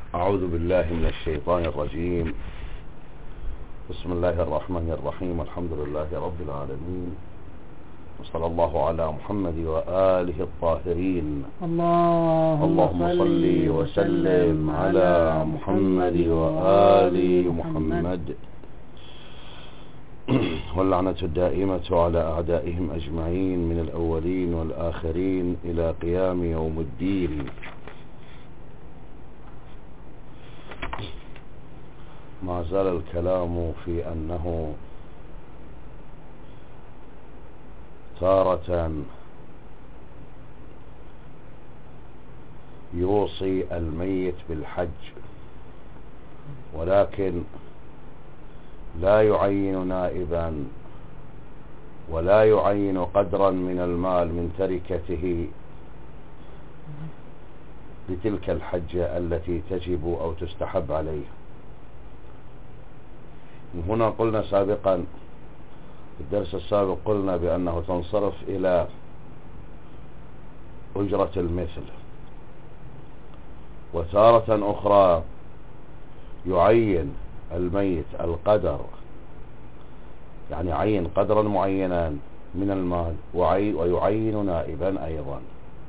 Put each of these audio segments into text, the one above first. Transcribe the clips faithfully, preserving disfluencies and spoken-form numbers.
أعوذ بالله من الشيطان الرجيم. بسم الله الرحمن الرحيم. الحمد لله رب العالمين، وصلى الله على محمد وآله الطاهرين. اللهم صل وسلم على محمد وآل محمد، واللعنة الدائمة على أعدائهم أجمعين من الأولين والآخرين إلى قيام يوم الدين. ما زال الكلام في أنه تارة يوصي الميت بالحج، ولكن لا يعين نائبا ولا يعين قدرا من المال من تركته لتلك الحجة التي تجب أو تستحب عليه. هنا قلنا سابقا في الدرس السابق قلنا بأنه تنصرف إلى أجرة المثل، وتارة أخرى يعين الميت القدر، يعني يعين قدرا معينا من المال ويعين نائبا أيضا.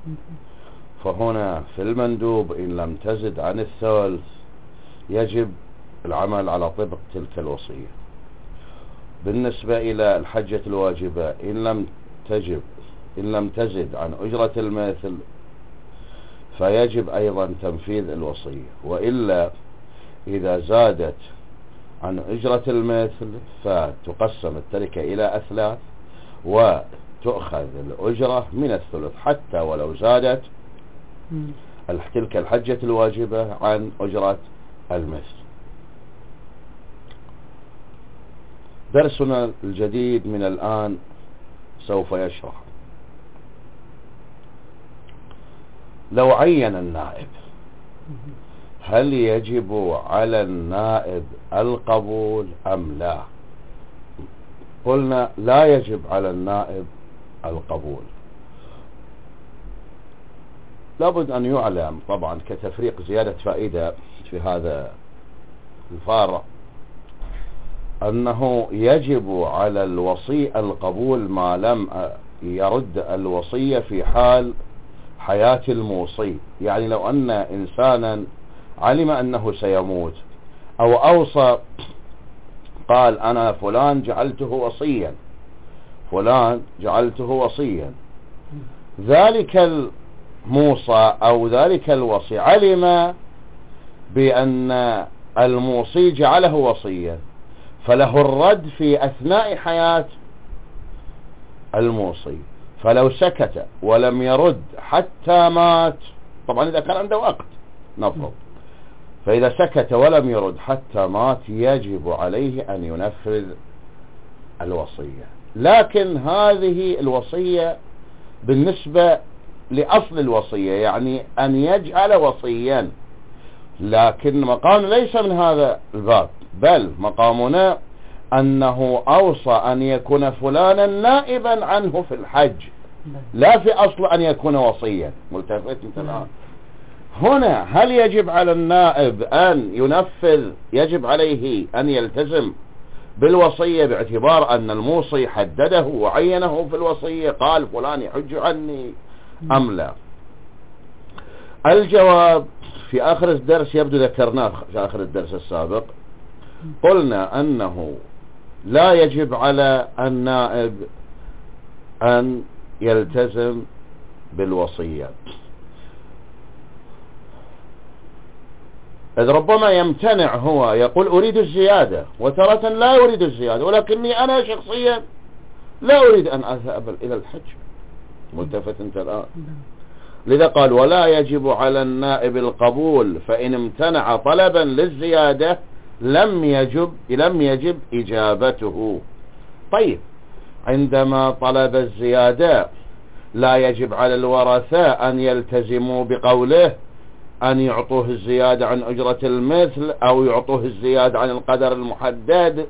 فهنا في المندوب إن لم تزد عن الثلث يجب العمل على طبق تلك الوصية. بالنسبة إلى الحجة الواجبة إن لم تجب إن لم تزد عن أجرة المثل فيجب أيضا تنفيذ الوصية، وإلا إذا زادت عن أجرة المثل فتقسم التركة إلى أثلاث وتؤخذ الأجرة من الثلث حتى ولو زادت تلك الحجة الواجبة عن أجرة المثل. درسنا الجديد من الآن سوف يشرح لو عين النائب هل يجب على النائب القبول أم لا؟ قلنا لا يجب على النائب القبول. لابد أن يعلم طبعا كتفريق زيادة فائدة في هذا الفارع أنه يجب على الوصي القبول ما لم يرد الوصية في حال حياة الموصي. يعني لو أن إنسانا علم أنه سيموت أو أوصى قال أنا فلان جعلته وصيا فلان جعلته وصيا، ذلك الموصى أو ذلك الوصي علم بأن الموصي جعله وصيا، فله الرد في أثناء حياة الموصي. فلو سكت ولم يرد حتى مات، طبعا إذا كان عنده وقت نفرض، فإذا سكت ولم يرد حتى مات يجب عليه أن ينفذ الوصية. لكن هذه الوصية بالنسبة لأصل الوصية، يعني أن يجعل وصيا، لكن مقام ليس من هذا الباب، بل مقامنا أنه أوصى أن يكون فلانا نائبا عنه في الحج، لا في أصل أن يكون وصيا. ملتفت الآن هنا هل يجب على النائب أن ينفذ، يجب عليه أن يلتزم بالوصية باعتبار أن الموصي حدده وعينه في الوصية، قال فلان يحج عني أم لا؟ الجواب في آخر الدرس يبدو ذكرناه في آخر الدرس السابق، قلنا أنه لا يجب على النائب أن يلتزم بالوصية، إذ ربما يمتنع، هو يقول أريد الزيادة وتارة لا يريد الزيادة، ولكني أنا شخصيا لا أريد أن أذهب إلى الحج. ملتفت انت الآن. لذا قال ولا يجب على النائب القبول، فإن امتنع طلبا للزيادة لم يجب لم يجب إجابته. طيب عندما طلب الزيادة لا يجب على الورثاء أن يلتزموا بقوله أن يعطوه الزيادة عن أجرة المثل أو يعطوه الزيادة عن القدر المحدد.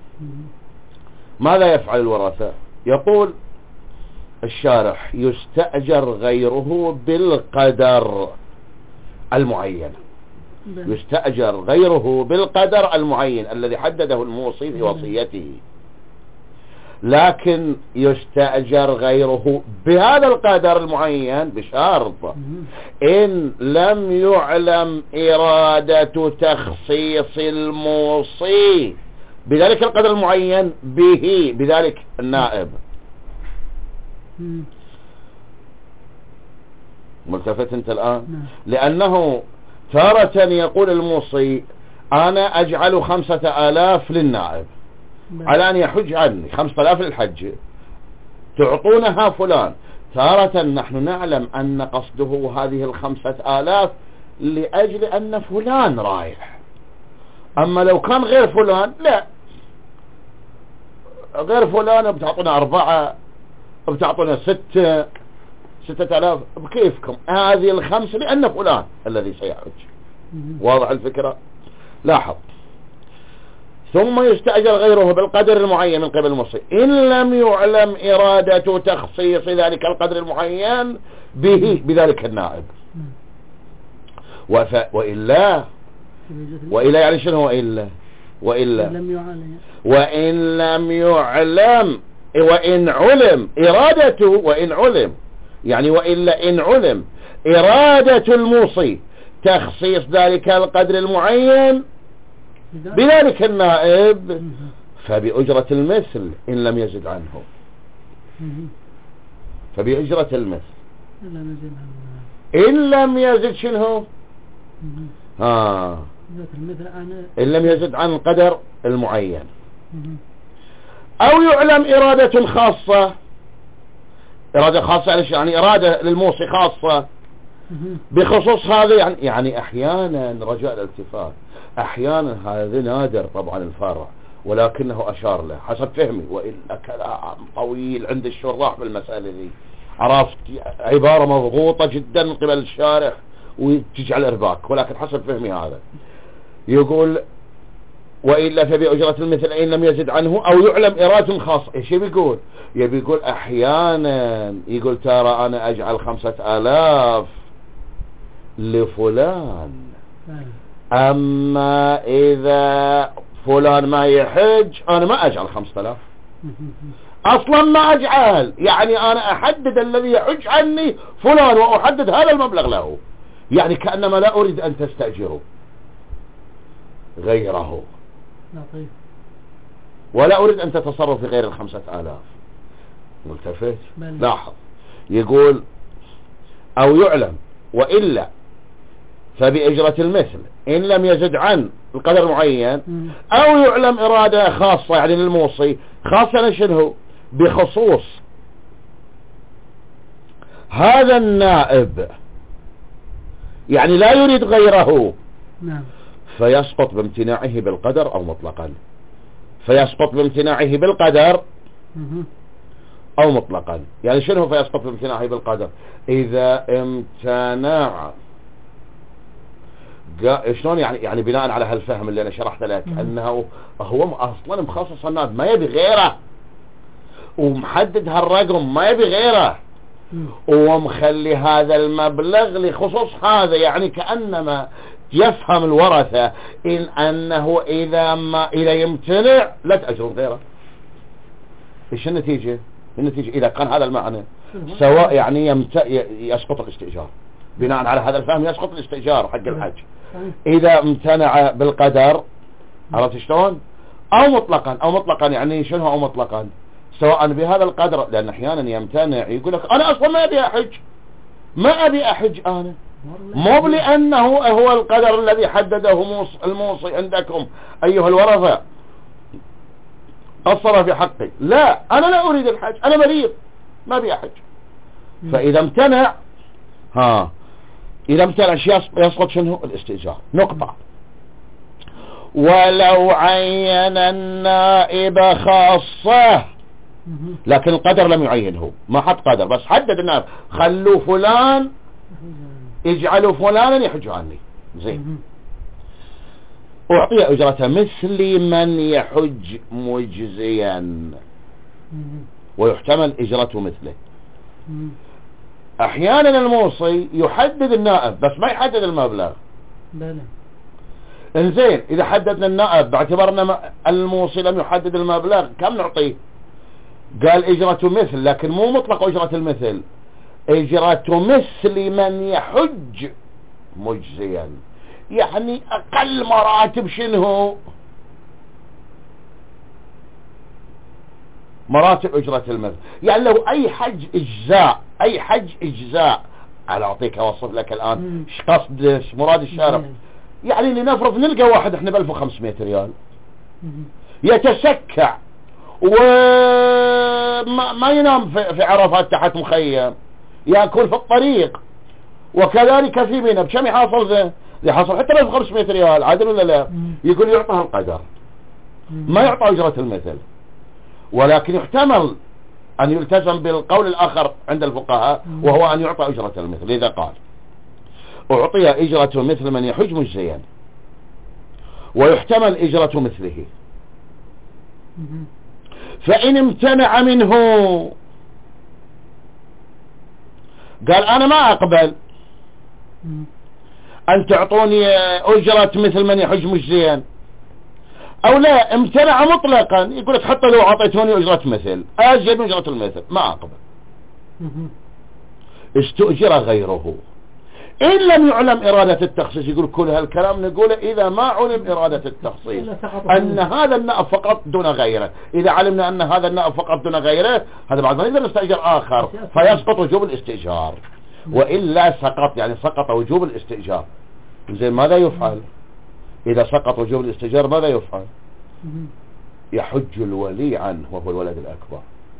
ماذا يفعل الورثاء؟ يقول الشارح يستأجر غيره بالقدر المعين. يستأجر غيره بالقدر المعين الذي حدده الموصي في وصيته، لكن يستأجر غيره بهذا القدر المعين بشرط إن لم يعلم إرادة تخصيص الموصي بذلك القدر المعين به بذلك النائب. ملتفت انت الآن؟ لأنه تارة يقول الموصي أنا أجعل خمسة آلاف للنائب على أن يحج عني، خمسة آلاف للحج تعطونها فلان. تارة نحن نعلم أن قصده هذه الخمسة آلاف لأجل أن فلان رايح، أما لو كان غير فلان لا، غير فلان بتعطونا أربعة بتعطونا ستة ستة آلاف بكيفكم، هذه الخمسة لأن فلان الذي سيحج. واضح الفكرة؟ لاحظ. ثم يستأجر غيره بالقدر المعين من قبل الموصي إن لم يعلم إرادة تخصيص ذلك القدر المعين به بذلك النائب. وف... وإلا وإلا يعني شنو وإلا وإلا وإن لم يعلم وإن علم إرادته وإن علم يعني وإلا إن علم إرادة الموصي تخصيص ذلك القدر المعين بذلك النائب فبأجرة المثل إن لم يزد عنه، فبأجرة المثل إن لم يزد شنو ها إن لم يزد عن القدر المعين، أو يعلم إرادة خاصة. إرادة خاصة يعني إرادة للموصي خاصة بخصوص هذا، يعني يعني أحيانا رجاء الالتفات أحيانا هذا نادر طبعا الفرع ولكنه أشار له حسب فهمي، وإلا كلام طويل عند الشراح بالمسألة دي، عرفت عبارة مضغوطة جدا من قبل الشارح وتجعل إرباك، ولكن حسب فهمي هذا يقول وإلا فبأجرة المثل إن لم يزد عنه أو يعلم إرادة خاصة. إيش بيقول؟ يبي يقول أحيانا يقول ترى أنا أجعل خمسة آلاف لفلان، أما إذا فلان ما يحج أنا ما أجعل خمسة آلاف أصلا، ما أجعل، يعني أنا أحدد الذي يحج عني فلان وأحدد هذا المبلغ له، يعني كأنما لا أريد أن تستأجروا غيره ولا أريد أن تتصرف في غير الخمسة آلاف. ملتفت؟ لاحظ يقول أو يعلم وإلا فبإجرة المثل إن لم يزد عن القدر معين، أو يعلم إرادة خاصة يعني للموصي خاصة شنو بخصوص هذا النائب، يعني لا يريد غيره، فيسقط بامتناعه بالقدر أو مطلقا، فيسقط بامتناعه بالقدر أو مطلقا. يعني شنو فيسقط بامتناعه بالقدر؟ إذا امتنع شلون يعني يعني بناء على هالفهم اللي أنا شرحت لك أنه هو أصلا مخصص النائب ما يبي غيره ومحدد هالرقم ما يبي غيره ومخلي هذا المبلغ لخصوص هذا، يعني كأنما يفهم الورثة إن أنه إذا ما إذا يمتنع لا تأجرون غيره. إيش النتيجة؟ النتيجة إذا كان هذا المعنى سواء يعني يمت... يسقط الاستئجار بناء على هذا الفهم، يسقط الاستئجار حق الحج إذا امتنع بالقدر، عرفت شلون؟ أو مطلقا أو مطلقا يعني شنو أو مطلقا سواء بهذا القدر، لأن أحيانا يمتنع يقول لك أنا أصلا ما أبي أحج ما أبي أحج أنا، مو لأنه هو القدر الذي حدده الموصي عندكم أيها الورثة قصر في حقي، لا أنا لا أريد الحج أنا مريض ما أبي أحج. فإذا امتنع ها إذا امتنع يسقط شنو الاستئجار. نقطة. ولو عين النائب خاصة لكن القدر لم يعينه، ما حط قدر بس حدد النائب خلوا فلان اجعلوا فلانا يحج عني زين، أعطي أجرة مثل من يحج مجزيا ويحتمل إجرته مثله. أحيانا الموصي يحدد النائب بس ما يحدد المبلغ، انزين اذا حددنا النائب باعتبار ان الموصي لم يحدد المبلغ كم نعطيه؟ قال اجرة مثل، لكن مو مطلق اجرة المثل، اجرة مثل من يحج مجزيا، يعني اقل مراتب شنو؟ مراتب اجرة المثل. يعني لو اي حج اجزاء، اي حج اجزاء، انا اعطيك اوصف لك الان ايش قصد ايش مراد الشارع. يعني لنفرض نلقى واحد احنا ب ألف وخمسمائة ريال يتسكع وما ما ينام في, في عرفات تحت مخيم، ياكل في الطريق، وكذلك في منى، بكم يحصل ذا؟ يحصل حتى ألف وخمسمائة ريال، عادل ولا لا؟ يقول يعطها القدر، ما يعطى اجرة المثل. ولكن يحتمل أن يلتزم بالقول الآخر عند الفقهاء، وهو أن يعطى أجرة المثل. إذا قال أعطي أجرة مثل من يحج مجزيا، ويحتمل أجرة مثله، فإن امتنع منه قال أنا ما أقبل أن تعطوني أجرة مثل من يحج مجزيا، او لا امتنع مطلقا، يقول لك حتى لو اعطيتوني اجرة مثل ازيد من اجرة المثل ما اقبل، استؤجر غيره ان لم يعلم ارادة التخصيص. يقول كل هالكلام نقوله اذا ما علم ارادة التخصيص، ان هذا النائب فقط دون غيره. اذا علمنا ان هذا النائب فقط دون غيره، هذا بعد ما نقدر نستأجر اخر فيسقط وجوب الاستئجار، والا سقط، يعني سقط وجوب الاستئجار. زين ماذا يفعل إذا سقط وجوب الاستئجار؟ ماذا يفعل؟ يحج الولي عنه وهو الولد الأكبر.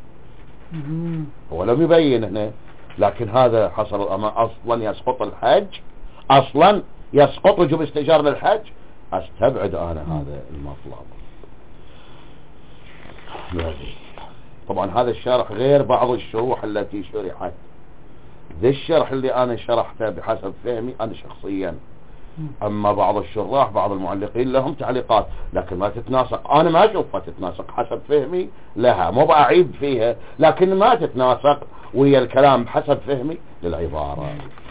هو لم يبين هنا، لكن هذا حصل الأمام. أصلا يسقط الحج، أصلا يسقط وجوب الاستئجار للحج. أستبعد أنا هذا المطلب. طبعا هذا الشرح غير بعض الشروح التي شرحت. ذا الشرح اللي أنا شرحته بحسب فهمي أنا شخصيا، اما بعض الشراح بعض المعلقين لهم تعليقات لكن ما تتناسق، انا ما اشوفها تتناسق حسب فهمي لها، مو بعيب فيها لكن ما تتناسق ويا الكلام بحسب فهمي للعبارة.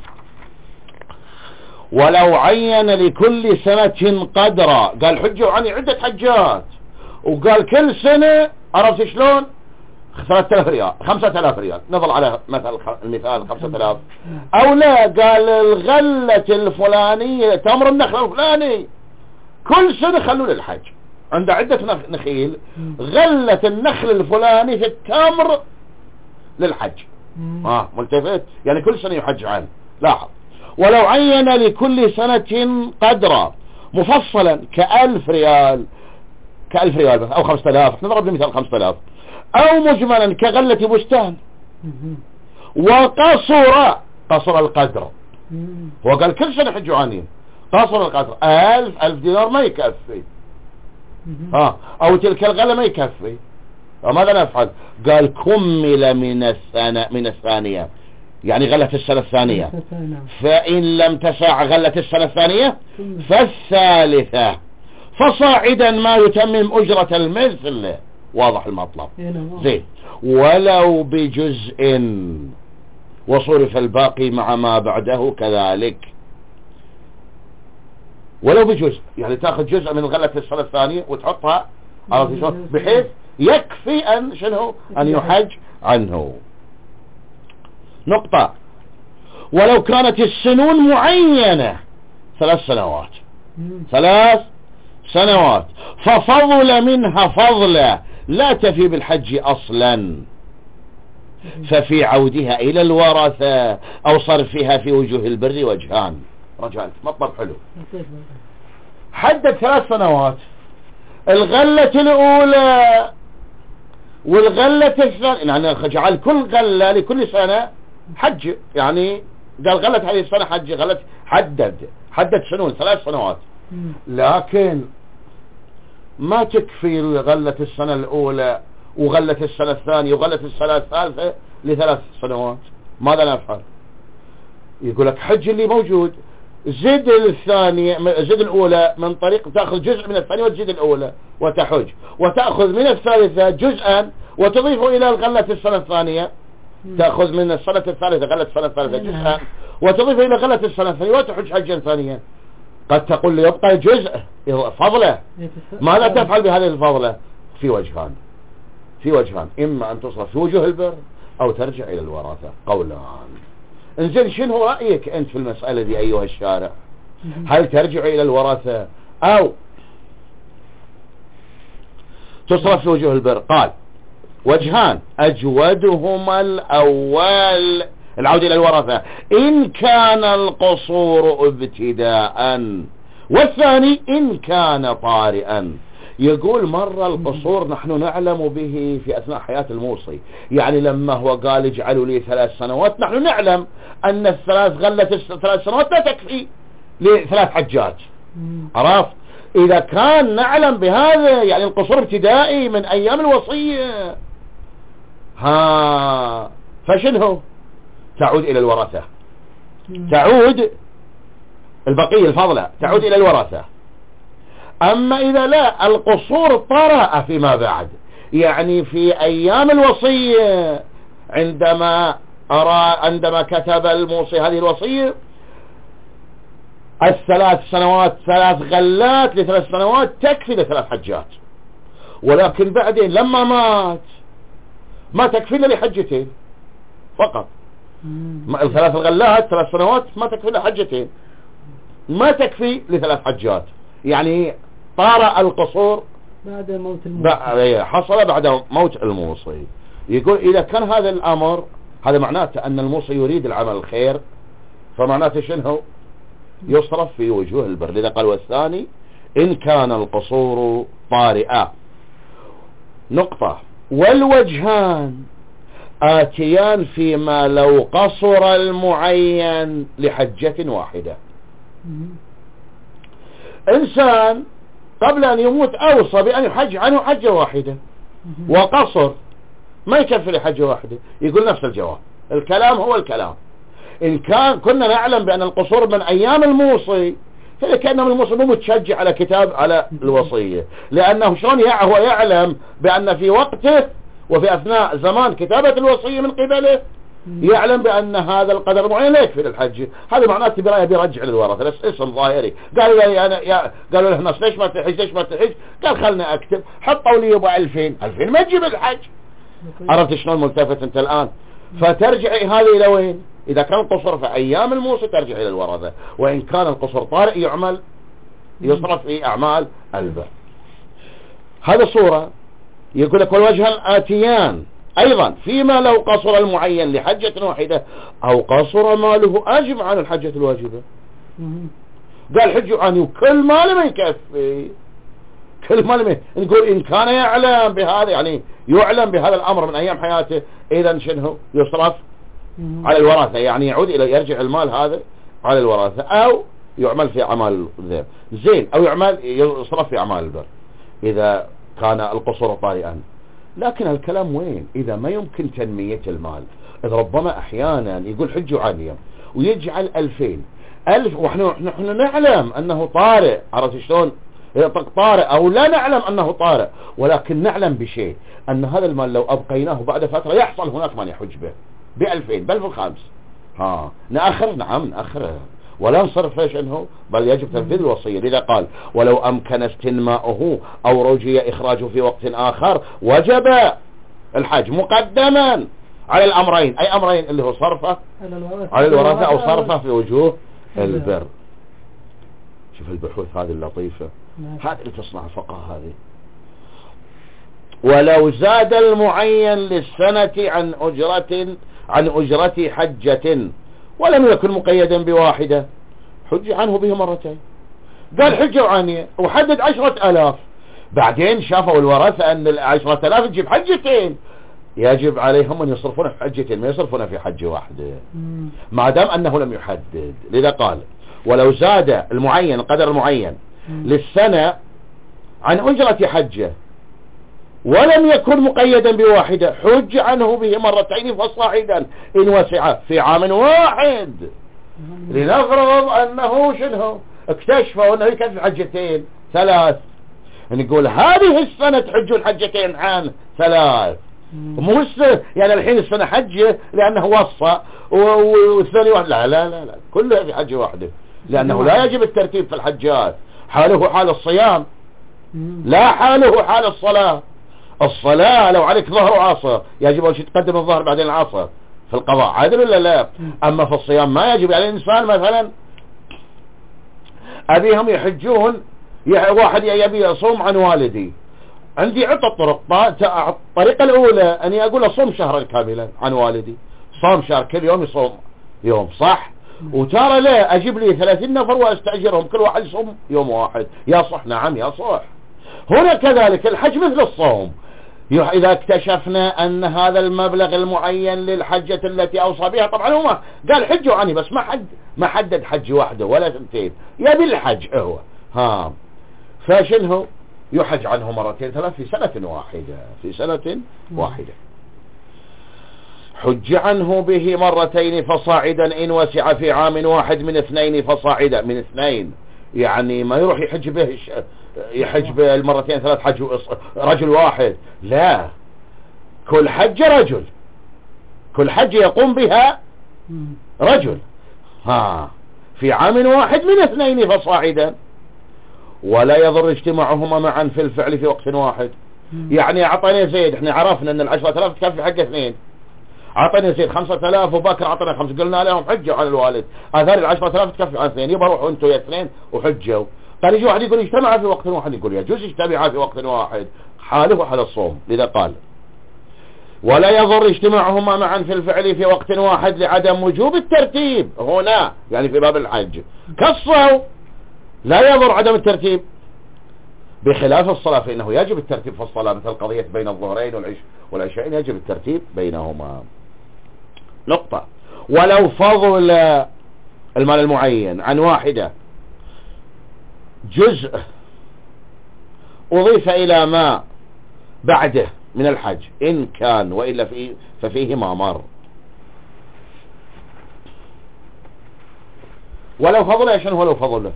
ولو عين لكل سنة قدرا، قال حجوا عني عدة حجات، وقال كل سنة عرفت شلون ثلاثة آلاف ريال خمسة آلاف ريال، نظل على مثل المثال خمسة آلاف، او لا قال الغلة الفلانية تمر النخل الفلاني كل سنة خلوا للحج، عند عدة نخيل غلة النخل الفلاني في التمر للحج. اه ملتفت، يعني كل سنة يحج عنه. لاحظ ولو عين لكل سنة قدرا مفصلا كألف ريال، كألف ريال بس او خمسة آلاف، نضرب لمثال خمسة آلاف، او مجملا كغلة بستان، وقصر قصر القدر، هو قال كل سنة حجوا عني، قصر القدر ألف ألف دينار ما يكفي، ها او تلك الغلة ما يكفي، فماذا نفعل؟ قال كمل من السنة من الثانية، يعني غلة السنة الثانية، فإن لم تسع غلة السنة الثانية فالثالثة فصاعدا ما يتمم أجرة المثل. واضح المطلب؟ زين. ولو بجزء وصرف الباقي مع ما بعده كذلك، ولو بجزء، يعني تاخذ جزء من غلة السنة الثانية وتحطها بحيث يكفي أن شنو أن يحج عنه. نقطة. ولو كانت السنون معينة ثلاث سنوات ثلاث سنوات ففضل منها فضلا لا تفي بالحج أصلا، ففي عودها إلى الورثة أو صرفها في وجوه البر وجهان. رجعت مطلب حلو. حدد ثلاث سنوات، الغلة الأولى والغلة الثانية، يعني جعل كل غلة لكل سنة حج، يعني قال غلة هذه السنة حج، غلة حدد حدد سنون ثلاث سنوات، لكن ما تكفي غلة السنة الأولى وغلة السنة الثانية وغلة السنة الثالثة لثلاث سنوات. ماذا نفعل؟ يقول لك حج اللي موجود، زد الثانية زد الأولى من طريق تأخذ جزء من الثانية وتزيد الأولى وتحج، وتأخذ من الثالثة جزءا وتضيف إلى الغلة السنة الثانية، تأخذ من السنة الثالثة غلة السنة الثالثة جزءا وتضيف إلى غلة السنة الثانية وتحج حجا ثانيا. قد تقول لي يبقى جزء فضله، ماذا تفعل بهذه الفضلة؟ في وجهان في وجهان إما أن تصرف في وجوه البر أو ترجع إلى الوراثة، قولان. انزين شنو رأيك أنت في المسألة دي أيها الشارع؟ هل ترجع إلى الوراثة أو تصرف في وجوه البر؟ قال وجهان، أجودهما الأول العودة إلى الورثة إن كان القصور ابتداء، والثاني إن كان طارئا. يقول مرة القصور نحن نعلم به في أثناء حياة الموصي، يعني لما هو قال اجعلوا لي ثلاث سنوات، نحن نعلم أن الثلاث غلة الثلاث سنوات لا تكفي لثلاث حجات، عرفت؟ إذا كان نعلم بهذا يعني القصور ابتدائي من أيام الوصية، ها فشنه؟ تعود إلى الورثة، تعود البقية الفضلة تعود إلى الورثة. أما إذا لا القصور طرأ فيما بعد، يعني في أيام الوصية عندما أرى عندما كتب الموصي هذه الوصية الثلاث سنوات ثلاث غلات لثلاث سنوات تكفي لثلاث حجات، ولكن بعدين لما مات ما تكفي إلا لحجتين فقط. الثلاث غلات ثلاث سنوات ما تكفي لحجتين، ما تكفي لثلاث حجات، يعني طارئ القصور بعد موت الموصي، حصل بعد موت الموصي. يقول إذا كان هذا الأمر هذا معناته أن الموصي يريد العمل الخير، فمعناته شنو؟ يصرف في وجوه البر. لذا قال والثاني إن كان القصور طارئا. نقطة. والوجهان آتيان فيما لو قصر المعين لحجة واحدة. إنسان قبل أن يموت أوصى بأن يحج عنه حجة واحدة وقصر، ما يكفي لحجة واحدة، يقول نفس الجواب، الكلام هو الكلام. إن كان كنا نعلم بأن القصور من أيام الموصي، فكأن الموصي مو متشجع على كتاب على الوصية، لأنه شلون هو يعلم بأن في وقته وفي أثناء زمان كتابة الوصية من قبله يعلم بأن هذا القدر معين لا يكفي للحج. هذا معناته برأيه بيرجع للورثة، بس اسم ظاهري. قالوا لي أنا يا قالوا له الناس ليش ما تحج ليش ما تحج؟ قال خلنا أكتب، حطوا لي يبقى ألفين ألفين ما تجيب الحج. عرفت شلون ملتفت أنت الآن؟ فترجع هذه إلى وين؟ إذا كان قصر في أيام الموصي ترجع إلى الورثة، وإن كان القصر طارئ يعمل يصرف في أعمال البر. هذا صورة. يقول لك والوجهان آتيان أيضا فيما لو قصر المعين لحجة واحدة أو قصر ماله أجمع عن الحجة الواجبة. قال حج عني وكل ماله ما يكفي، كل ماله ما نقول إن كان يعلم بهذا، يعني يعلم بهذا الأمر من أيام حياته، إذا شنو يصرف على الوراثة، يعني يعود إلى يرجع المال هذا على الوراثة، أو يعمل في أعمال ذي زين، أو يعمل يصرف في أعمال البر إذا كان القصور طارئا. لكن الكلام وين؟ إذا ما يمكن تنمية المال، إذا ربما أحيانا يقول حج عنيم ويجعل ألفين ألف، ونحن نحن نعلم أنه طارئ، عرفت شلون؟ طارئ أو لا نعلم أنه طارئ، ولكن نعلم بشيء أن هذا المال لو أبقيناه بعد فترة يحصل هناك من يحج به بألفين بل بالخمس، ها نأخر، نعم نأخره ولا نصرف ايش انه، بل يجب تنفيذ الوصية. لذا قال ولو امكن استنماؤه او رجي اخراجه في وقت اخر وجب الحج مقدما على الامرين. اي امرين؟ اللي هو صرفه على الوراثة او صرفه في وجوه البر. شوف البحوث هذه اللطيفة، هذه اللي تصنع الفقه هذه. ولو زاد المعين للسنة عن أجرة عن أجرة حجة ولم يكن مقيدا بواحدة حج عنه به مرتين. قال حجة عنية وحدد عشرة ألاف، بعدين شافوا الورثة أن العشرة ألاف تجيب حجتين، يجب عليهم أن يصرفون في حجتين ما يصرفون في حجة واحدة ما دام أنه لم يحدد. لذا قال ولو زاد المعين القدر المعين للسنة عن أجرة حجة ولم يكن مقيدا بواحدة حج عنه به مرتين فصاعدا إن وسع في عام واحد. لنفرض أنه شنو اكتشفوا أنه يكفي حجتين ثلاث، نقول هذه السنة تحج الحجتين عن ثلاث، مو يعني الحين السنة حجة لأنه وصى والثاني واحد، لا لا لا لا كلها في حجة واحدة. لأنه لا يجب الترتيب في الحجات، حاله حال الصيام لا حاله حال الصلاة. الصلاة لو عليك ظهر وعصر يجب أن تقدم الظهر بعدين العصر في القضاء، عادل ولا لا؟ أما في الصيام ما يجب. يعني الإنسان مثلا أبيهم يحجون، واحد يبي يصوم عن والدي، عندي عدة طرق. الطريقة الأولى أني أقول أصوم شهرا كاملا عن والدي، صوم شهر كل يوم يصوم يوم، صح؟ وترى لا أجيب لي ثلاثين نفر وأستأجرهم كل واحد يصوم يوم واحد، يصح؟ نعم يصح. هنا كذلك الحج مثل الصوم، إذا اكتشفنا أن هذا المبلغ المعين للحجة التي أوصى بها، طبعا هو قال حجوا عني بس ما حد ما حدد حج واحدة ولا ثنتين، يبي الحج هو ها، فشنه يحج عنه مرتين ثلاث في سنة واحدة، في سنة واحدة. حج عنه به مرتين فصاعدا إن وسع في عام واحد من اثنين فصاعدا، من اثنين يعني ما يروح يحج به يحج بالمرتين ثلاث حج رجل واحد، لا، كل حج رجل، كل حج يقوم بها رجل ها في عام واحد من اثنين فصاعدا، ولا يضر اجتماعهما معا في الفعل في وقت واحد. يعني اعطاني زيد، احنا عرفنا ان العشرة الاف تكفي حق اثنين، اعطاني زيد خمسة الاف وبكر اعطاني خمسة، قلنا لهم حجوا على الوالد، اثار العشرة الاف تكفي عن اثنين، يبقى روحوا انتوا يا اثنين وحجوا. قال يجي واحد يقول اجتمع في وقت واحد، يقول يجوز اجتمع في وقت واحد، حاله حال الصوم. لذا قال ولا يضر اجتماعهما معا في الفعل في وقت واحد لعدم وجوب الترتيب هنا، يعني في باب الحج كالصوم لا يضر عدم الترتيب، بخلاف الصلاة فإنه يجب الترتيب في الصلاة، مثل قضية بين الظهرين والعش والعشاءين يجب الترتيب بينهما. نقطة. ولو فضل المال المعين عن واحدة جزء أضيف إلى ما بعده من الحج إن كان، وإلا فيه ففيه ما مر. ولو فضل عشان هو لو فضل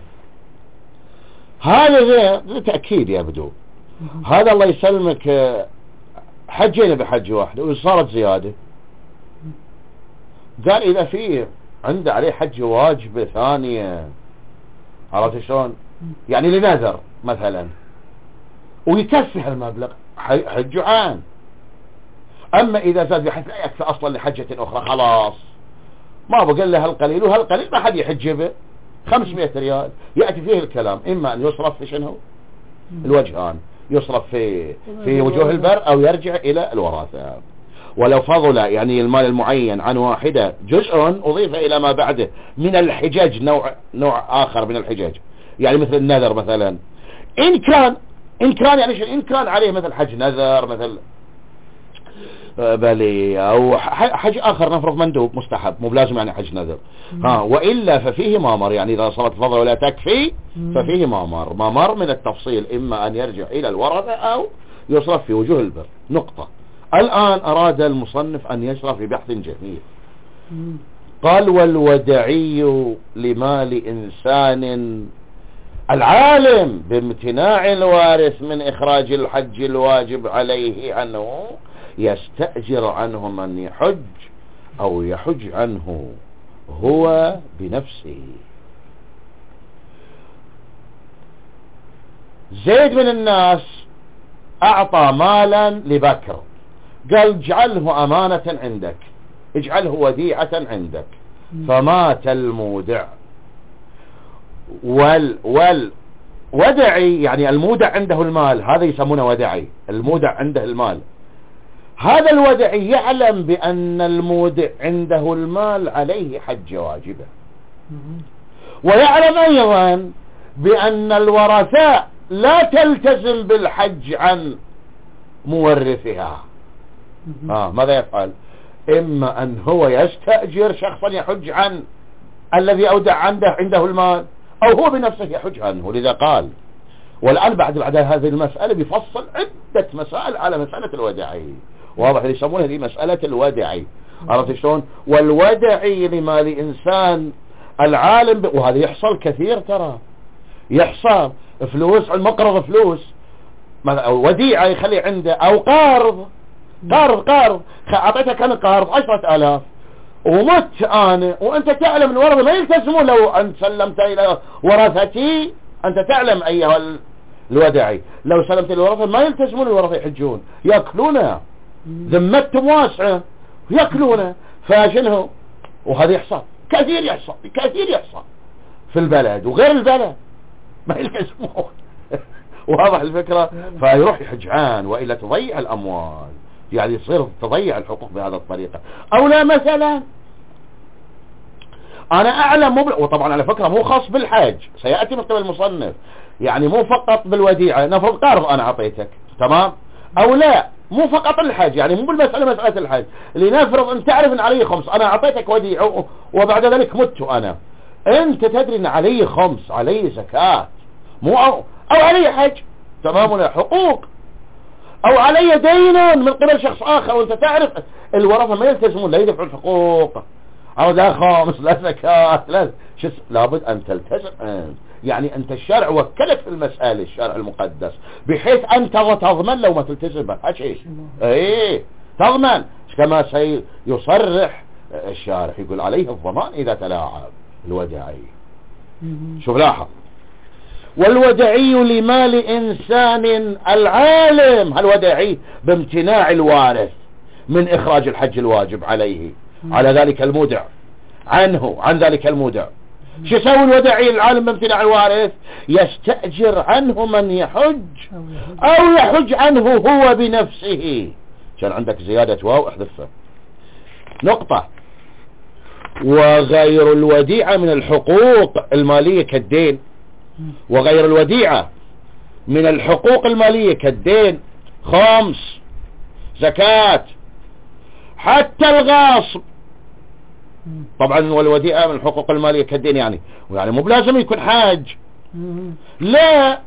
هذا ذا تأكيد يبدو، هذا الله يسلمك حجينا بحج واحد وصارت زيادة، قال إذا فيه عنده عليه حج واجبة ثانية، عرفت شلون؟ يعني لنذر مثلا ويكفي هالمبلغ حج عام. أما إذا زاد بحيث لا يكفي أصلا لحجة أخرى خلاص ما بقى له هالقليل وهالقليل ما حد يحج به خمسمائة ريال، يأتي فيه الكلام إما أن يصرف في شنو الوجهان، يصرف في في وجوه البر أو يرجع إلى الوراثة. ولو فضل يعني المال المعين عن واحدة جزء أضيف إلى ما بعده من الحجاج، نوع نوع آخر من الحجاج، يعني مثل النذر مثلا، إن كان إن كان يعني إن كان عليه مثل حج نذر مثل بلي أو حج آخر نفرض مندوب مستحب مو بلازم يعني حج نذر ها، وإلا ففيه مامر، يعني إذا صارت فضل ولا تكفي ففيه مامر. مامر من التفصيل إما أن يرجع إلى الورثة أو يصرف في وجوه البر. نقطة. الآن أراد المصنف أن يشرف في بحث جميل، قال والودعي لمال إنسان العالم بامتناع الوارث من إخراج الحج الواجب عليه عنه يستأجر عنه من يحج أو يحج عنه هو بنفسه. زيد من الناس أعطى مالا لبكر، قال اجعله أمانة عندك، اجعله وديعة عندك، فمات المودع. وال وال ودعي يعني المودع عنده المال، هذا يسمونه ودعي، المودع عنده المال. هذا الودعي يعلم بأن المودع عنده المال عليه حج واجبة، ويعلم أيضا بأن الورثاء لا تلتزم بالحج عن مورثها. آه ماذا يفعل؟ إما أن هو يستأجر شخصا يحج عن الذي أودع عنده عنده المال، أو هو بنفسه يحج عنه. لذا قال، والآن بعد بعد هذه المسألة بيفصل عدة مسائل على مسألة الودعي، واضح اللي يسمونها دي مسألة الودعي، عرفت شلون؟ والودعي لمال إنسان العالم ب... وهذا يحصل كثير، ترى يحصل فلوس المقرض، فلوس وديعة يخلي عنده، أو قارض قارض قارض أعطيته كان قارض عشرة آلاف ومت انا وانت تعلم الورثة ما يلتزمون لو انت سلمت الى ورثتي، انت تعلم ايها الودعي لو سلمت الورثة ما يلتزمون الورثة يحجون يأكلونه، ذمتهم واسعة يأكلونه، فشنه وهذا يحصل كثير، يحصل كثير يحصل في البلد وغير البلد ما يلتزمون واضح الفكرة. فيروح يحجعان وإلا تضيع الأموال، يعني يصير تضيع الحقوق بهذه الطريقة. أو لا مثلا أنا أعلم مبلغ، وطبعا على فكرة مو خاص بالحج، سيأتي من قبل المصنف، يعني مو فقط بالوديعة، نفرض قارض أنا أعطيتك تمام، أو لا مو فقط الحج، يعني مو بالمسألة مسألة الحج، لنفرض أن تعرف أن علي خمس، أنا أعطيتك وديعة وبعد ذلك مت أنا، أنت تدري أن علي خمس، علي زكاة، مو أو, أو علي حج تمام، ولا حقوق، أو علي دين من قبل شخص آخر، وأنت تعرف الورثة ما يلتزمون لا يدفعوا الحقوق، أو لا خامس لا زكاة لا شس، لابد أن تلتزم أنت، يعني أنت الشرع وكلك في المسألة، الشرع المقدس، بحيث أنت تضمن لو ما تلتزم بهالشيء، ايه تضمن، كما سيصرح الشارح يقول عليه الضمان إذا تلاعب الودعي. شوف لاحظ، والودعي لمال إنسان العالم، الودعي بامتناع الوارث من إخراج الحج الواجب عليه على ذلك المودع عنه عن ذلك المودع، شو يسوي الودعي العالم بامتناع الوارث؟ يستأجر عنه من يحج أو يحج عنه هو بنفسه. كان عندك زيادة واو احذفها. نقطة. وغير الوديعة من الحقوق المالية كالدين، وغير الوديعة من الحقوق المالية كالدين، خمس، زكاة، حتى الغاصب. طبعا والوديعة من الحقوق المالية كالدين، يعني يعني مو بلازم يكون حاج، لا،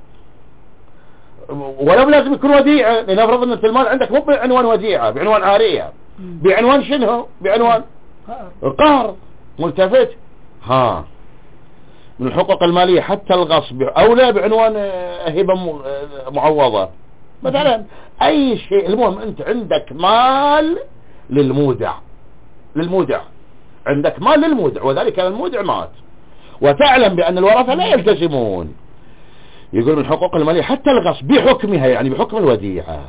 ولا بلازم يكون وديعة، لنفرض ان المال عندك مو بعنوان وديعة، بعنوان عارية، بعنوان شنو؟ بعنوان قهر ملتفت. ها من الحقوق المالية حتى الغصب، او لا بعنوان هبة معوضة مثلا، اي شيء، المهم انت عندك مال للمودع، للمودع عندك مال للمودع، وذلك المودع مات وتعلم بأن الورثة لا يلتزمون، يقول من حقوق المالية حتى الغصب بحكمها، يعني بحكم الوديعة.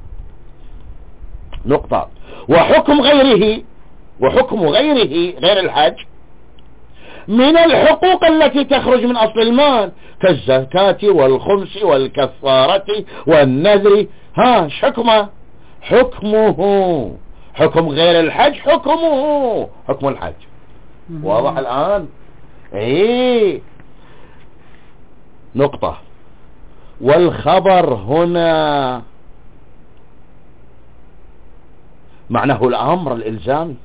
نقطة. وحكم غيره، وحكم غيره غير الحج من الحقوق التي تخرج من أصل المال كالزكاة والخمس والكفارة والنذر، ها حكمه حكمه حكم غير الحج حكمه حكم الحج. واضح الآن؟ ايه. نقطة. والخبر هنا معناه الأمر الإلزامي،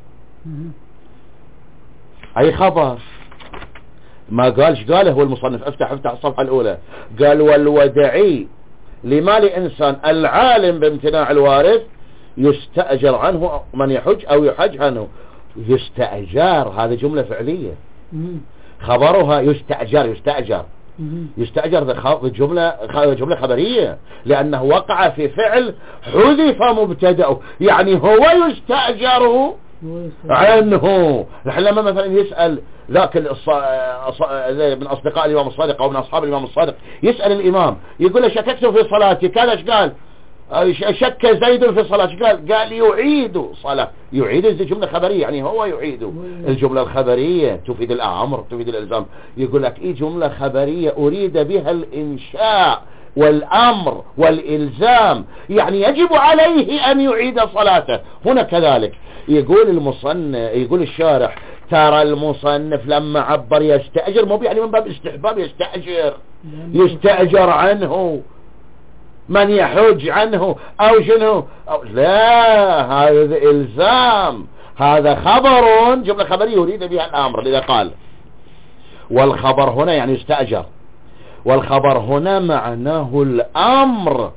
أي خبر، ما قالش قاله هو المصنف، افتح افتح الصفحة الأولى، قال والودعي لمال إنسان العالم بامتناع الوارث يستأجر عنه من يحج أو يحج عنه. يستأجر هذه جملة فعلية، خبرها يستأجر يستأجر يستأجر جملة جملة خبرية، لأنه وقع في فعل حذف مبتدأه، يعني هو يستأجر عنه. نحن لما مثلا يسأل ذاك الص... من أصدقاء الإمام الصادق أو من أصحاب الإمام الصادق، يسأل الإمام يقول له شككت في صلاتي كذا، ايش قال؟ شك زيد في صلاة، قال قال يعيد صلاة، يعيد زي جملة خبرية، يعني هو يعيد. الجملة الخبرية تفيد الأمر تفيد الإلزام. يقول لك ايه جملة خبرية أريد بها الإنشاء والأمر والإلزام، يعني يجب عليه أن يعيد صلاته. هنا كذلك يقول المصنف، يقول الشارح ترى المصنف لما عبر يستأجر مو يعني من باب استحباب، يستأجر يستأجر عنه من يحج عنه أو شنو أو لا، هذا إلزام، هذا خبر جملة خبرية يريد بها الأمر. لذا قال والخبر هنا يعني يستأجر، والخبر هنا معناه الأمر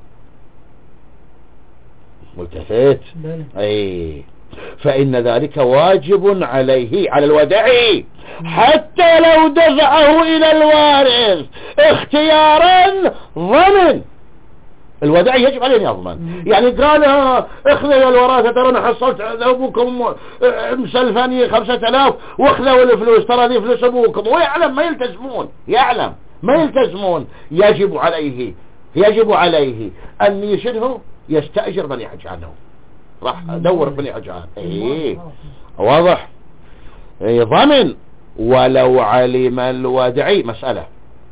ملتفت، أي فإن ذلك واجب عليه على الودعي حتى لو دفعه إلى الوارث اختيارا ضمن الوداع يجب عليه أن يضمن. يعني قال اخذوا يا الوراثة ترى انا حصلت ابوكم مسلفاني خمسة الاف واخذوا الفلوس ترى دي فلوس ابوكم، ويعلم ما يلتزمون، يعلم ما يلتزمون. يجب عليه يجب عليه ان يشده يستأجر من يحج عنه، راح ادور من يحج عنه. ايه واضح. ايه ضمن. ولو علم الودعي مسألة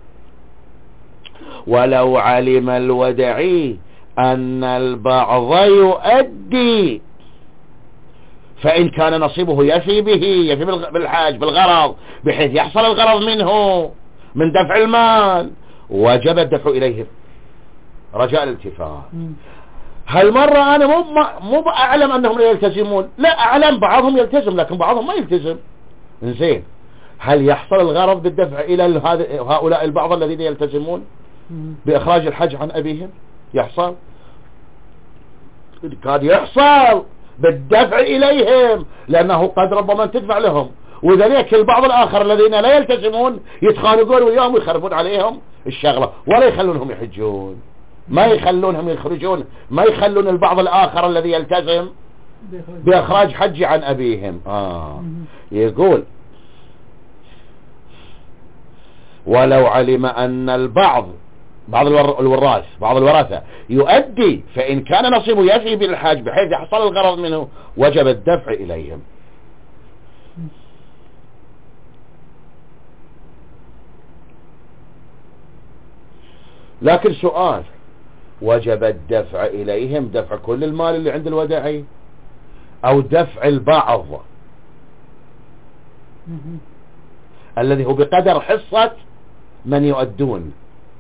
ولو علم الودعي أن البعض يؤدي فإن كان نصيبه يفي به يفي بالحاج بالغرض بحيث يحصل الغرض منه من دفع المال وجب الدفع إليه رجاء الالتفات. هالمرة أنا مو مو أعلم أنهم لا يلتزمون، لا أعلم بعضهم يلتزم لكن بعضهم ما يلتزم. زين، هل يحصل الغرض بالدفع إلى هؤلاء البعض الذين يلتزمون بإخراج الحج عن أبيهم؟ يحصل، قد يحصل بالدفع إليهم لأنه قد ربما تدفع لهم، وذلك البعض الآخر الذين لا يلتزمون يتخانقون وياهم ويخربون عليهم الشغلة ولا يخلونهم يحجون، ما يخلونهم يخرجون، ما يخلون البعض الآخر الذي يلتزم بإخراج حج عن أبيهم. آه. يقول ولو علم أن البعض بعض الوراث بعض الوراثة يؤدي فإن كان نصيبه يفي بالحاج بحيث يحصل الغرض منه وجب الدفع إليهم. لكن سؤال، وجب الدفع إليهم دفع كل المال اللي عند الوداعي أو دفع البعض الذي هو بقدر حصة من يؤدون؟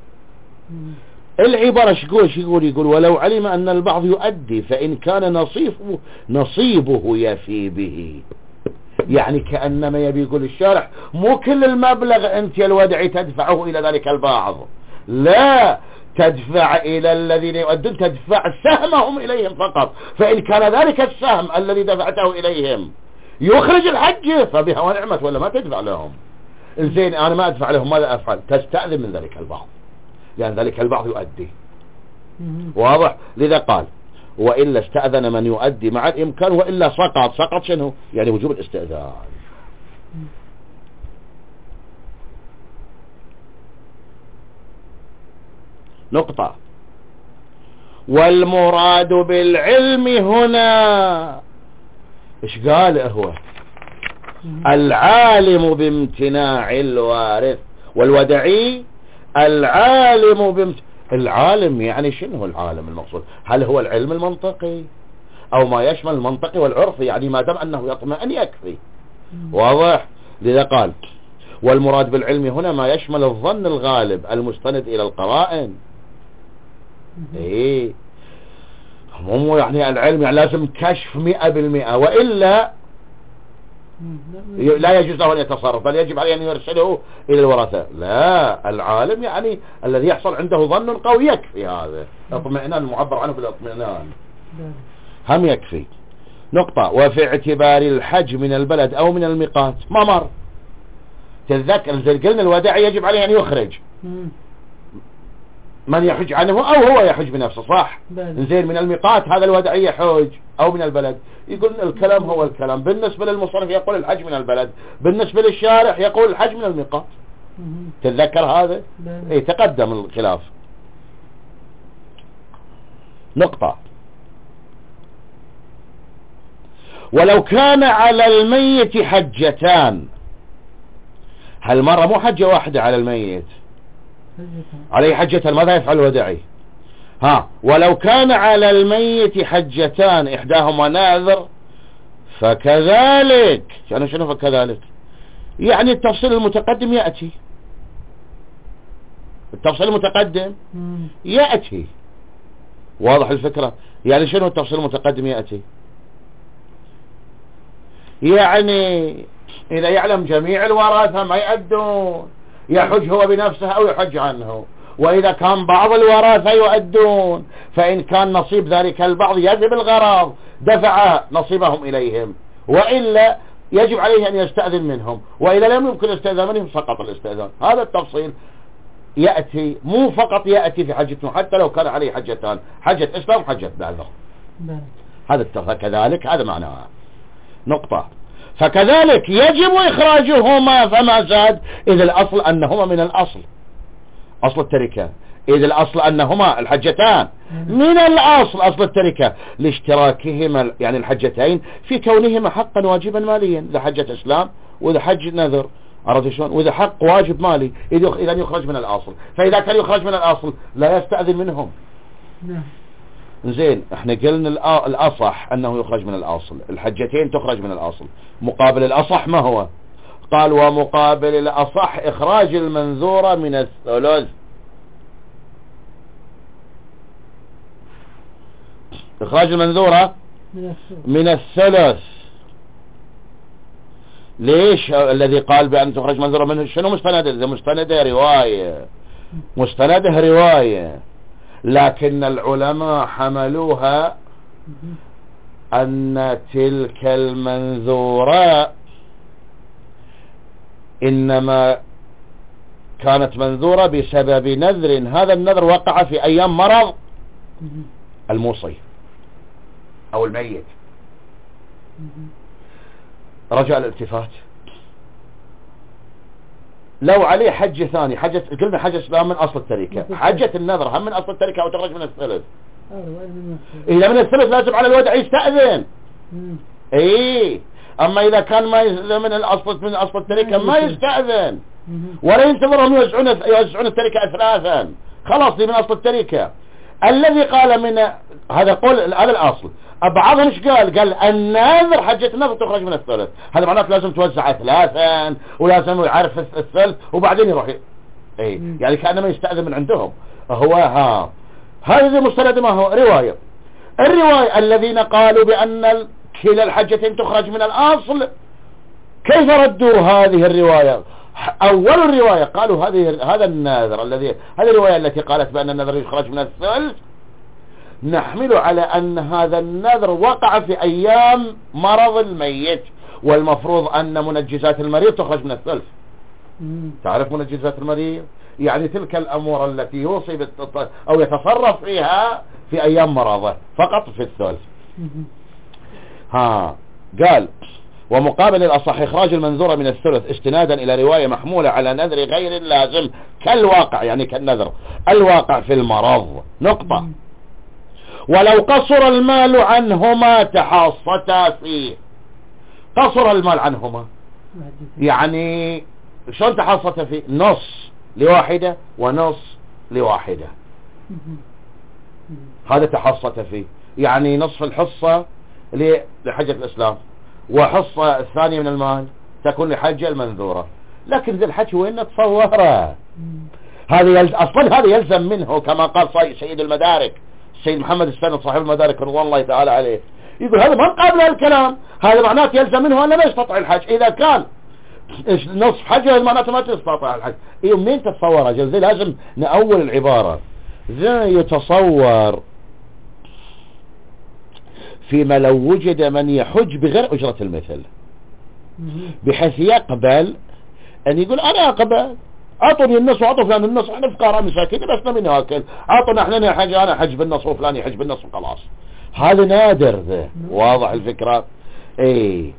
العبارة شقول شقول يقول ولو علم أن البعض يؤدي فإن كان نصيبه نصيبه يفي به. يعني كأنما يبي يقول الشارح مو كل المبلغ أنت يا الودعي تدفعه إلى ذلك البعض، لا، تدفع إلى الذين يؤدون، تدفع سهمهم إليهم فقط، فإن كان ذلك السهم الذي دفعته إليهم يخرج الحج فبها ونعمت، ولا ما تدفع لهم. زين أنا ما أدفع لهم، ماذا أفعل؟ تستأذن من ذلك البعض لأن ذلك البعض يؤدي. واضح. لذا قال وإلا استأذن من يؤدي مع الإمكان وإلا سقط. سقط شنو؟ يعني وجوب الاستئذان. نقطة. والمراد بالعلم هنا ايش قال هو؟ العالم بامتناع الوارث والودعي العالم بامتناع. العالم يعني شنو العالم المقصود؟ هل هو العلم المنطقي او ما يشمل المنطقي والعرفي؟ يعني ما دام انه يطمئن يكفي. واضح. لذا قال والمراد بالعلم هنا ما يشمل الظن الغالب المستند الى القرائن. ايه مو يعني العلم يعني لازم كشف مئة بالمئة وإلا لا يجوز له أن يتصرف، بل يجب عليه أن يرسله إلى الورثة. لا، العالم يعني الذي يحصل عنده ظن قوي يكفي. هذا اطمئنان معبر عنه بالاطمئنان هم يكفي. نقطة. وفي اعتبار الحج من البلد أو من الميقات ما مر. تذكر زي قلنا الوداعي يجب عليه أن يخرج من يحج عنه أو هو يحج بنفسه، صح؟ زين من الميقات هذا الوداعي يحج أو من البلد. يقول الكلام هو الكلام. بالنسبة للمصرف يقول الحج من البلد، بالنسبة للشارح يقول الحج من الميقات. تتذكر هذا؟ اي تقدم الخلاف. نقطة. ولو كان على الميت حجتان، هالمرة مو حجة واحدة على الميت، عليه حجتان، ماذا يفعل الوداعي؟ ها ولو كان على الميت حجتان إحداهما ناذر فكذلك. يعني شنو فكذلك؟ يعني التفصيل المتقدم يأتي، التفصيل المتقدم يأتي. واضح الفكرة؟ يعني شنو التفصيل المتقدم يأتي؟ يعني إذا يعلم جميع الورثة ما يؤدون يحج هو بنفسه أو يحج عنه، وإذا كان بعض الورثة يؤدون فإن كان نصيب ذلك البعض يذهب الغرض دفع نصيبهم إليهم، وإلا يجب عليه أن يستأذن منهم، وإذا لم يمكن الاستئذان منهم سقط الاستئذان. هذا التفصيل يأتي مو فقط يأتي في حجة، حتى لو كان عليه حجتان، حجة إسلام وحجة نذر، هذا كذلك هذا معناها نقطة. فكذلك يجب إخراجهما فما زاد، إذا الأصل أنهما من الأصل أصل التركة، إذا الأصل أنهما الحجتان من الأصل أصل التركة لاشتراكهما يعني الحجتين في كونهما حقا واجبا ماليا، إذا حجة إسلام وإذا حج نذر، عرفت شلون؟ وإذا حق واجب مالي إذا يخرج من الأصل، فإذا كان يخرج من الأصل لا يستأذن منهم. زين احنا قلنا الأصح أنه يخرج من الأصل، الحجتين تخرج من الأصل، مقابل الأصح ما هو؟ قال ومقابل الأصح إخراج المنذورة من الثلث، إخراج المنذورة من الثلث. ليش الذي قال بأن تخرج منذورة منه شنو مستنده؟ إذا مستنده رواية، مستنده رواية، لكن العلماء حملوها أن تلك المنذورة إنما كانت منذورة بسبب نذر، هذا النذر وقع في أيام مرض الموصي أو الميت. رجع الالتفات، لو عليه حج ثاني، حجة قلنا حجة إسلام من أصل التركة، حجة النذر هم من أصل التركة أو تخرج من الثلث، إذا من الثلث لازم على الودع يستأذن. إيه أما إذا كان ما من الأصل من أصل التركة ما يستأذن ولا ينتظرهم يوزعون يوزعون التركة أثلاثا، خلاص دي من أصل التركة. الذي قال من هذا قول هذا الأصل، بعضهم ايش قال؟ قال النذر حجة النذر تخرج من الثلث، هذا معناته لازم توزع ثلاثا ولازم يعرف الثلث وبعدين يروح ي... اي يعني كأنما يستأذن من عندهم. هو ها هذا مستند ما هو رواية، الرواية الذين قالوا بأن كلا الحجتين تخرج من الأصل كيف ردوا هذه الرواية؟ أول الرواية قالوا هذه هذا النذر الذي هذه الرواية التي قالت بأن النذر يخرج من الثلث نحمل على أن هذا النذر وقع في أيام مرض الميت، والمفروض أن منجزات المريض تخرج من الثلث. تعرف منجزات المريض؟ يعني تلك الأمور التي يوصي بالتط... أو يتصرف فيها في أيام مرضه فقط في الثلث. ها قال ومقابل الأصح إخراج المنذورة من الثلث استنادا إلى رواية محمولة على نذر غير اللازم كالواقع، يعني كالنذر الواقع في المرض نقطة. ولو قصر المال عنهما تحاصتا فيه، قصر المال عنهما يعني شلون تحاصتا فيه؟ نص لواحدة ونص لواحدة، هذا تحاصتا فيه، يعني نصف الحصة لحجة الإسلام وحصة الثانية من المال تكون لحجة المنذورة. لكن ذي الحج وين تصوره؟ هذا يلز... أصلا هذا يلزم منه كما قال سيد المدارك السيد محمد السند صاحب المدارك رضوان الله تعالى عليه، يقول هذا ما قابل الكلام، هذا معناته يلزم منه أنه ما يستطيع الحج. إذا كان نصف حجه معناته ما تستطيع الحج. إيه منين تتصور؟ زي لازم نأول العبارة. زي يتصور فيما لو وجد من يحج بغير أجرة المثل بحيث يقبل أن يقول أنا أقبل، أعطوني النص وأعطوا فلان النص، احنا فقراء مساكين بس نبي ناكل، أعطونا احنا نحج، أنا حج بالنص وفلان يحج بالنص وخلاص. هذا نادر ذا، واضح الفكرة؟ ايه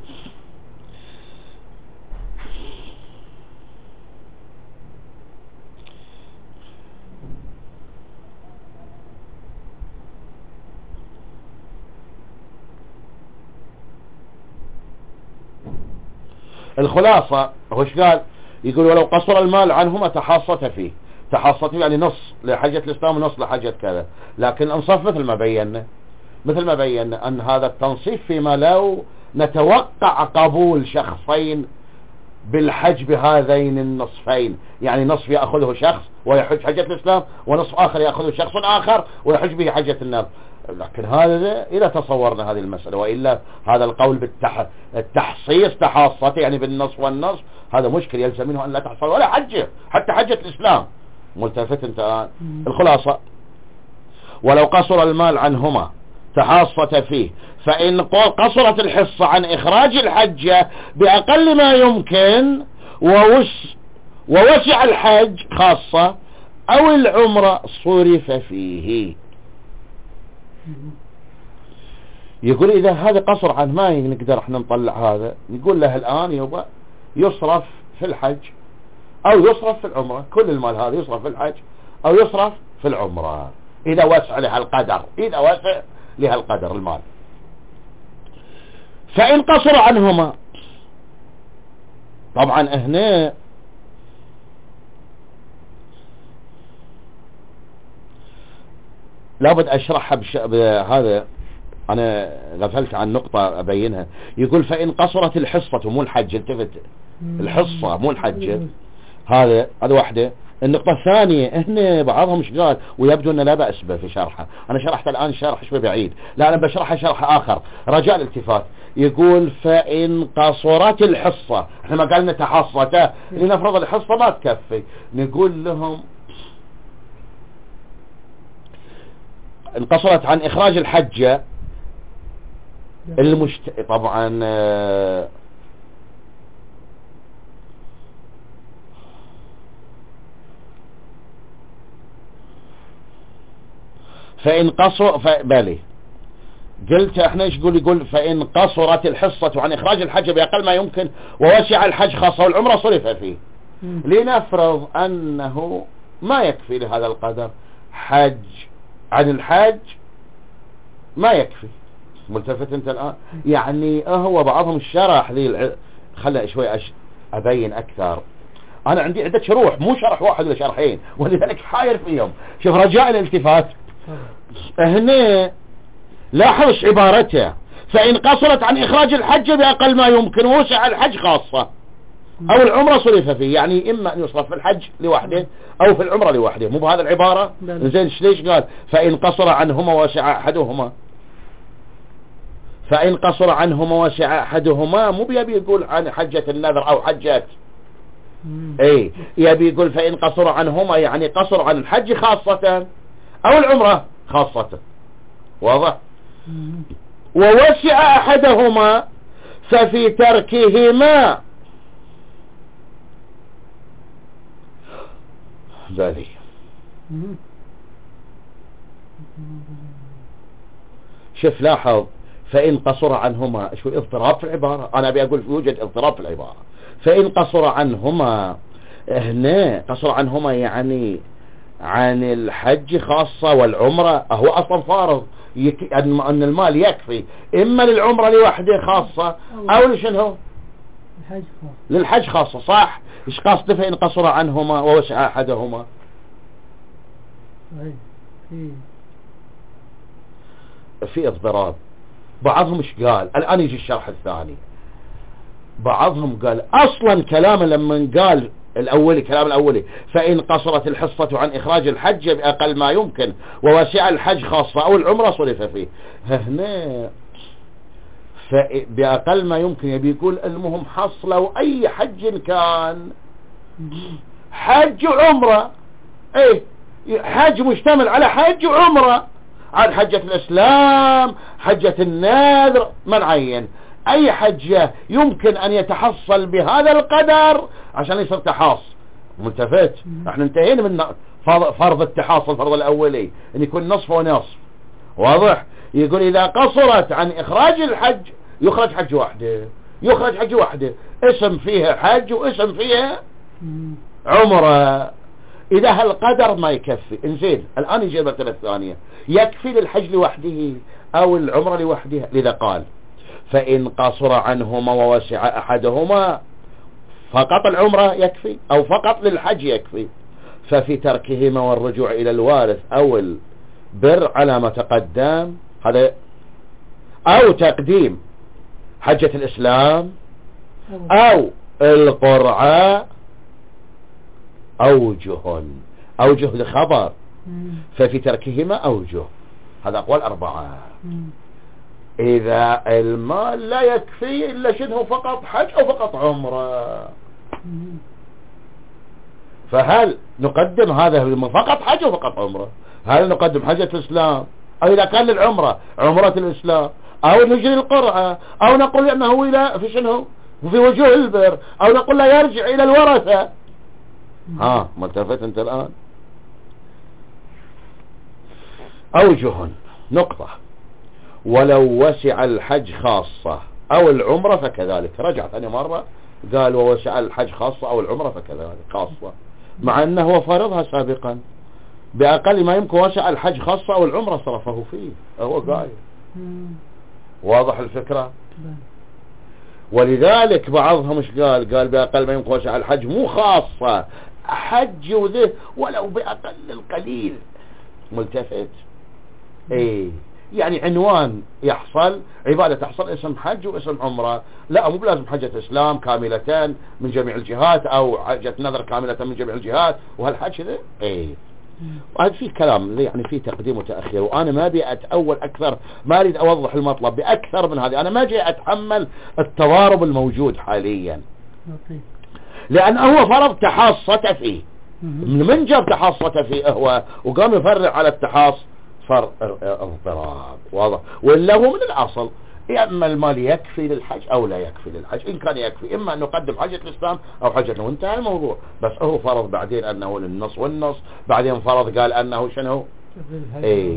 الخلاصة هو ايش قال؟ يقول ولو قصر المال عنهما تحاصت فيه، تحاصت يعني نص لحجة الإسلام ونص لحجة كذا، لكن انصف مثل ما بينا مثل ما بينا أن هذا التنصيف فيما لو نتوقع قبول شخصين بالحج بهذين النصفين، يعني نصف يأخذه شخص ويحج حجة الإسلام ونصف آخر يأخذه شخص آخر ويحج به حجة النار. لكن هذا إذا تصورنا هذه المسألة، وإلا هذا القول بالتحصيص تحاصته يعني بالنص والنص هذا مشكل يلزم منه أن لا تحصل ولا حجة حتى حجة الإسلام. ملتفت انت الآن. الخلاصة ولو قصر المال عنهما تحاصت فيه، فإن قصرت الحصة عن إخراج الحجة بأقل ما يمكن ووس ووسع الحج خاصة أو العمرة صرف فيه. يقول إذا هذا قصر عن ما نقدر احنا نطلع هذا، نقول له الآن يبقى يصرف في الحج أو يصرف في العمرة، كل المال هذا يصرف في الحج أو يصرف في العمرة إذا وسع لها القدر، إذا وسع لها القدر المال. فإن قصر عنهما، طبعا هنا لابد أشرحها بش... بهذا أنا غفلت عن نقطة أبينها. يقول فإن قصرت الحصة مو الحج، التفت الحصة مو الحج، هذا هذا واحدة. النقطة الثانية هنا بعضهم مش قال ويبدو أن لا بأس به في شرحه، أنا شرحت الآن شرح شوي بعيد، لا أنا بشرحها شرح آخر رجاء الالتفات. يقول فإن قصرت الحصة، احنا ما قالنا تحصته لنفرض الحصة ما تكفي، نقول لهم انقصرت عن إخراج الحجة المشت... طبعا آه فإن قصر فبالي قلت احنا ايش يقول يقول فإن قصرت الحصة عن إخراج الحج بأقل ما يمكن ووسع الحج خاصة والعمرة صرف فيه. لنفرض أنه ما يكفي لهذا القدر حج عن الحج، ما يكفي. ملتفت انت الآن؟ يعني هو بعضهم الشرح ذي الع... خلى شوي أش... أبين أكثر. أنا عندي عدة شروح مو شرح واحد ولا شرحين، ولذلك حاير فيهم. شوف رجاء الالتفات هنا لاحظ عبارته فإن قصرت عن إخراج الحج بأقل ما يمكن وسع الحج خاصة أو العمرة صرف فيه، يعني إما أن يصرف في الحج لوحده أو في العمرة لوحده، مو بهذا العبارة؟ زين ليش قال فإن قصر عنهما وسع أحدهما؟ فإن قصر عنهما وسع أحدهما مو بيبي يقول عن حجة النذر أو حجة، اي يبي يقول فإن قصر عنهما يعني قصر عن الحج خاصة أو العمرة خاصة. واضح؟ ووسع أحدهما ففي تركهما ذلك. شوف لاحظ فإن قصر عنهما، شو اضطراب في العبارة، أنا أبي أقول يوجد اضطراب في العبارة. فإن قصر عنهما، هنا قصر عنهما يعني عن الحج خاصة والعمرة، هو أصلا فارض يك... أن المال يكفي إما للعمرة لوحده خاصة أو لشنو الحج خاصة. للحج خاصة، صح؟ إيش قصد فإن قصر عنهما ووسع أحدهما؟ في اضطراب. بعضهم ايش قال؟ الآن يجي الشرح الثاني. بعضهم قال أصلا كلام لما قال الأولي كلام الأولي فإن قصرت الحصة عن إخراج الحج بأقل ما يمكن ووسع الحج خاصة أو العمرة صرف فيه، هنا بأقل ما يمكن يبي يقول المهم حصلوا أي حج كان، حج وعمرة، ايه حج مشتمل على حج وعمرة، عن حجة الإسلام حجة النذر ما نعين، أي حجة يمكن أن يتحصل بهذا القدر عشان يصير تحاص. ملتفت؟ احنا انتهينا من فرض التحاص الفرض الأولي أن يكون نصف ونصف. واضح؟ يقول إذا قصرت عن إخراج الحج يخرج حج واحدة، يخرج حج واحدة اسم فيها حج واسم فيها عمرة. إذا هالقدر ما يكفي، انزين الآن يجي المرتبة الثانية، يكفي للحج لوحده أو العمرة لوحدها، لذا قال فإن قصر عنهما ووسع أحدهما فقط العمرة يكفي أو فقط للحج يكفي، ففي تركهما والرجوع إلى الوارث أو البر على ما تقدم، هذا أو تقديم حجة الإسلام أو القرعة أوجه أوجه لخبر، ففي تركهما أوجه، هذا أقوال أربعة. إذا المال لا يكفي إلا شنه فقط حج أو فقط عمرة، فهل نقدم هذا فقط حج أو فقط عمرة؟ هل نقدم حجة الإسلام أو إذا كان للعمرة عمرة الإسلام أو نجري القرعة أو نقول أنه إلى في شنه في وجوه البر أو نقول لا يرجع إلى الورثة. ها ملتفت أنت الآن؟ أوجه نقطة. ولو وسع الحج خاصة أو العمرة فكذلك. رجع ثاني مرة قال ووسع الحج خاصة أو العمرة فكذلك خاصة، مع أنه هو فارضها سابقا بأقل ما يمكن. وسع الحج خاصة أو العمرة صرفه فيه، هو قايل. واضح الفكرة؟ ولذلك بعضهم مش قال قال بأقل ما يمكن وسع الحج، مو خاصة حج وذه ولو بأقل القليل. ملتفت؟ ايه يعني عنوان يحصل عبادة تحصل اسم حج واسم عمرة، لا مو بلازم حجة اسلام كاملتان من جميع الجهات او حجة نذر كاملة من جميع الجهات وهالحج ذا. ايه وهذا في كلام يعني في تقديم وتأخير، وانا ما ابي اتأول اكثر، ما اريد اوضح المطلب باكثر من هذه. انا ما جاي اتحمل التضارب الموجود حاليا، لان هو فرض تحاصة فيه. من جاب تحاصة فيه هو وقام يفرع على التحاص صار اضطراب. واضح؟ ولا هو من الاصل اما المال يكفي للحج او لا يكفي للحج. ان كان يكفي اما ان نقدم حجة الاسلام او حجة، وانتهى الموضوع. بس هو فرض بعدين انه للنص والنص، بعدين فرض قال انه شنو ايه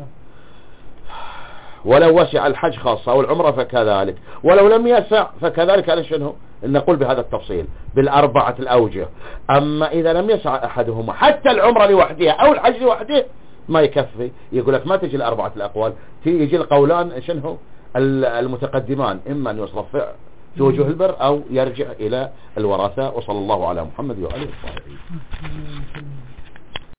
ولو وسع الحج خاصة او العمرة فكذلك، ولو لم يسع فكذلك. على شنو نقول بهذا التفصيل بالاربعة الاوجه. اما اذا لم يسع احدهما حتى العمرة لوحدها او الحج لوحده ما يكفي، يقول لك ما تجي الأربعة الأقوال، يجي القولان شنو المتقدمان، إما أن يصرف في وجوه البر أو يرجع إلى الوراثة. وصلى الله على محمد وعلى آله وصحبه.